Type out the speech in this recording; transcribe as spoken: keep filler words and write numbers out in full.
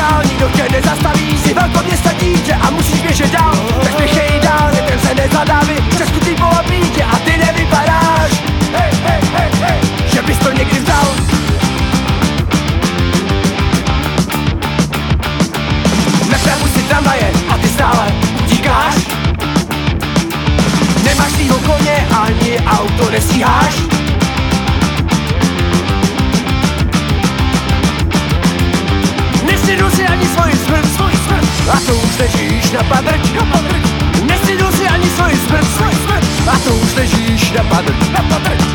dál, nikdo tě nezastaví. Jsi velkoměsta dítě a musíš běžet dál. Tak spěchej dál, ten se nezadaví. Česku ty po bídě a ty nevypadáš. Hej, hej, hej, hej, že bys to někdy vzal. Nepravu si tramvaje a ty stále utíkáš. Nemáš svýho koně ani auto nestíháš. Nestydl si ani svoji smrt, svoji smrt. A to už ležíš na padrč, na padrč. Nestydl si ani svoji smrt, svoji smrt. A to už ležíš na padrč, na padrč.